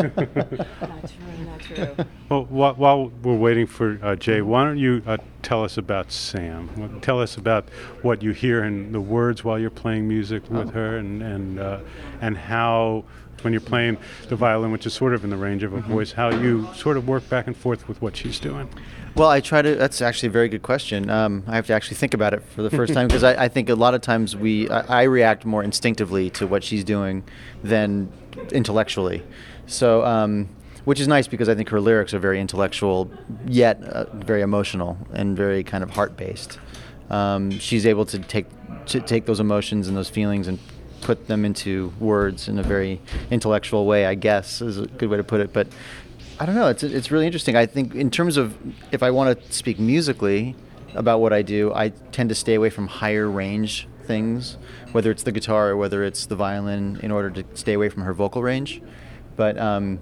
Not true. Well, while we're waiting for Jay, why don't you tell us about Sam? Tell us about what you hear in the words while you're playing music with her, and how, when you're playing the violin, which is sort of in the range of a voice, how you sort of work back and forth with what she's doing. Well, I try to. That's actually a very good question. I have to actually think about it for the first time, because I think a lot of times I react more instinctively to what she's doing than intellectually. So, which is nice, because I think her lyrics are very intellectual, yet very emotional and very kind of heart-based. She's able to take those emotions and those feelings and put them into words in a very intellectual way, I guess, is a good way to put it. But I don't know. It's really interesting. I think in terms of, if I want to speak musically about what I do, I tend to stay away from higher range things, whether it's the guitar or whether it's the violin, in order to stay away from her vocal range. But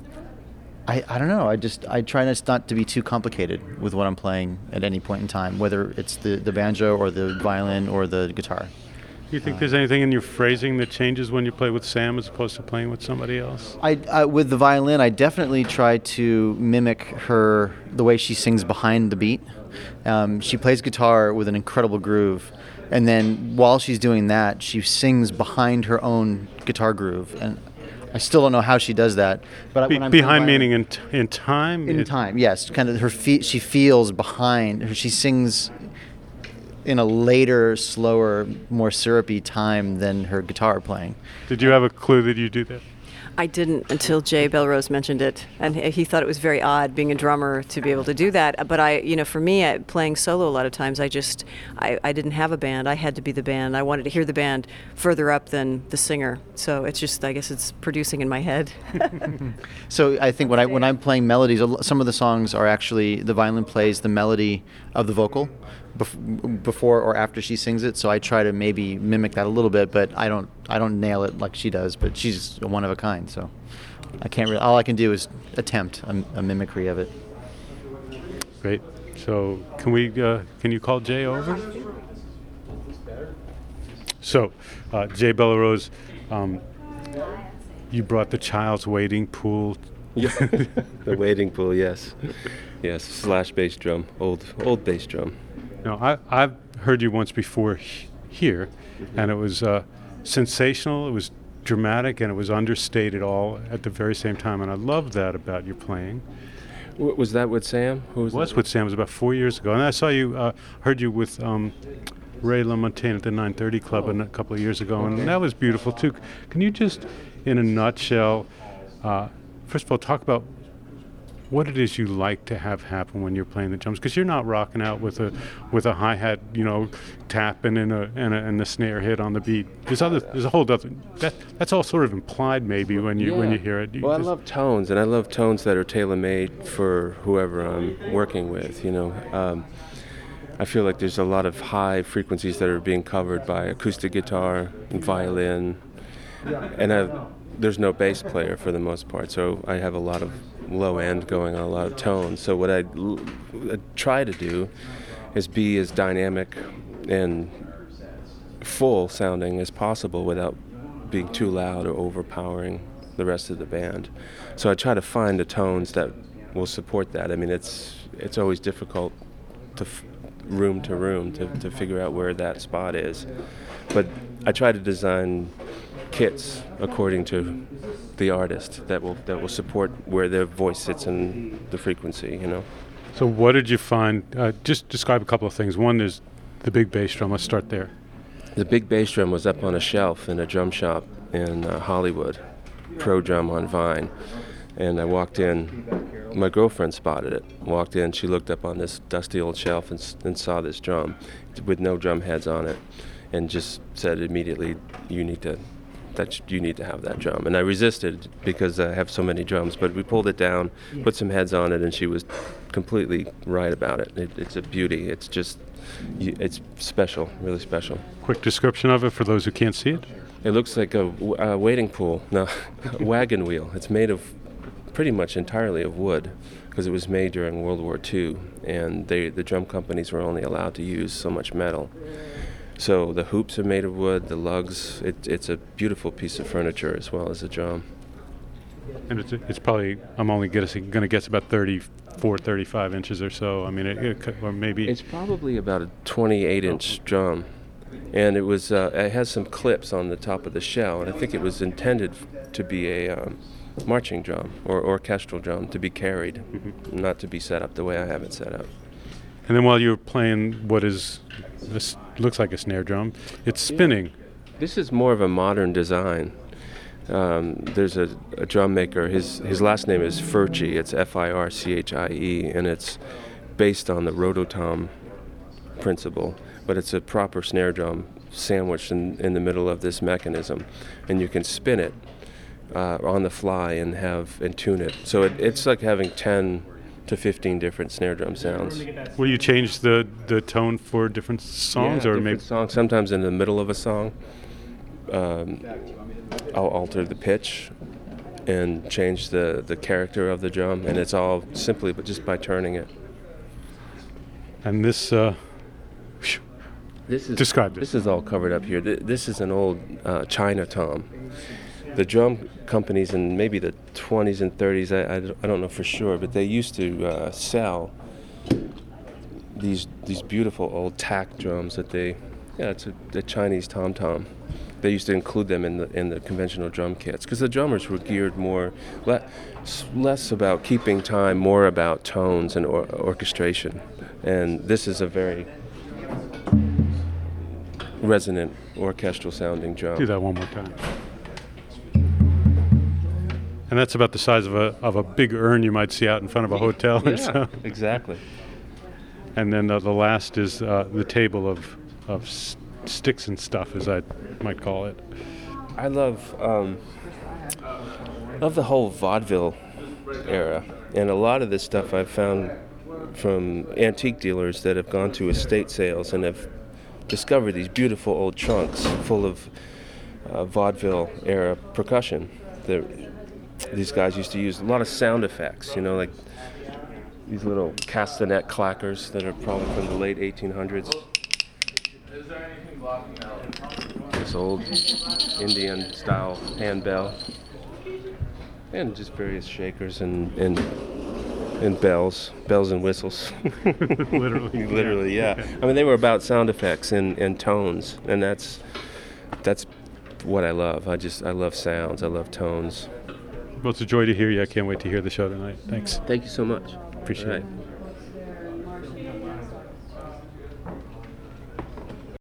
I don't know. I try not to be too complicated with what I'm playing at any point in time, whether it's the banjo or the violin or the guitar. Do you think there's anything in your phrasing that changes when you play with Sam as opposed to playing with somebody else? I with the violin, I definitely try to mimic her, the way she sings behind the beat. She plays guitar with an incredible groove, and then while she's doing that, she sings behind her own guitar groove. And I still don't know how she does that. But when I'm behind, meaning in time? In time, yes. Kind of she feels behind. She sings in a later, slower, more syrupy time than her guitar playing. Did you have a clue that you do that? I didn't until Jay Bellerose mentioned it, and he thought it was very odd being a drummer to be able to do that. But for me, playing solo a lot of times, I didn't have a band. I had to be the band. I wanted to hear the band further up than the singer. So it's just, I guess it's producing in my head. So I think when I'm playing melodies, some of the songs are actually, the violin plays the melody of the vocal before or after she sings it. So I try to maybe mimic that a little bit, but I don't nail it like she does. But she's one of a kind, so I can't really. All I can do is attempt a mimicry of it. Great. So can you call Jay over? So, Jay Bellerose, you brought the child's wading pool. The wading pool, yes. Yes, slash bass drum, old bass drum. No, I've heard you once before here, and it was sensational, it was dramatic, and it was understated all at the very same time, and I love that about your playing. Was that with Sam? Who was that? With Sam. It was about 4 years ago, and I saw you, heard you with Ray LaMontagne at the 930 Club a couple of years ago, and that was beautiful too. Can you just, in a nutshell, first of all, talk about what it is you like to have happen when you're playing the drums, because you're not rocking out with a hi-hat, tapping and the snare hit on the beat. There's a whole other that's all sort of implied maybe when you hear it. I love tones, and I love tones that are tailor-made for whoever I'm working with. I feel like there's a lot of high frequencies that are being covered by acoustic guitar and violin, and there's no bass player for the most part, so I have a lot of low end going on, a lot of tones. So what I try to do is be as dynamic and full sounding as possible without being too loud or overpowering the rest of the band. So I try to find the tones that will support that. I mean, it's always difficult to room to room to figure out where that spot is. But I try to design kits according to the artist that will support where their voice sits in the frequency, you know. So what did you find? Just describe a couple of things. One is the big bass drum. Let's start there. The big bass drum was up on a shelf in a drum shop in Hollywood, Pro Drum on Vine. And I walked in, my girlfriend spotted it. Walked in, she looked up on this dusty old shelf and saw this drum with no drum heads on it, and just said immediately, you need to have that drum. And I resisted because I have so many drums, but we pulled it down, put some heads on it, and she was completely right about it. It's a beauty. It's special, really special. Quick description of it for those who can't see it. It looks like a wading pool, no, a wagon wheel. It's made of pretty much entirely of wood because it was made during World War II, and the drum companies were only allowed to use so much metal. So the hoops are made of wood, the lugs, it's a beautiful piece of furniture as well as a drum. And it's probably, I'm only going to guess about 34, 35 inches or so. I mean, or maybe... It's probably about a 28-inch drum. And it has some clips on the top of the shell, and I think it was intended to be a marching drum or orchestral drum, to be carried, not to be set up the way I have it set up. And then while you were playing what is this looks like a snare drum, it's spinning. This is more of a modern design. There's a drum maker. His last name is Firchie. It's Firchie, and it's based on the rototom principle. But it's a proper snare drum sandwiched in the middle of this mechanism, and you can spin it on the fly and tune it. So it's like having 10 to 15 different snare drum sounds. Will you change the tone for different songs, or maybe different songs? Sometimes in the middle of a song, I'll alter the pitch and change the character of the drum, and it's all simply but just by turning it. And this describe this. This is all covered up here. This is an old China tom. The drum companies in maybe the 20s and 30s, I don't know for sure, but they used to sell these beautiful old tack drums that it's a Chinese tom-tom. They used to include them in the conventional drum kits because the drummers were geared less about keeping time, more about tones and orchestration. And this is a very resonant orchestral sounding drum. Do that one more time. And that's about the size of a big urn you might see out in front of a hotel or so. Exactly. And then the last is the table of sticks and stuff, as I might call it. I love the whole vaudeville era, and a lot of this stuff I've found from antique dealers that have gone to estate sales and have discovered these beautiful old trunks full of vaudeville era percussion. These guys used to use a lot of sound effects, like these little castanet clackers that are probably from the late 1800s. This old Indian-style handbell, and just various shakers and bells and whistles. Literally, yeah. I mean, they were about sound effects and tones, and that's what I love. I love sounds. I love tones. Well, it's a joy to hear you. I can't wait to hear the show tonight. Thanks. Thank you so much. Appreciate it.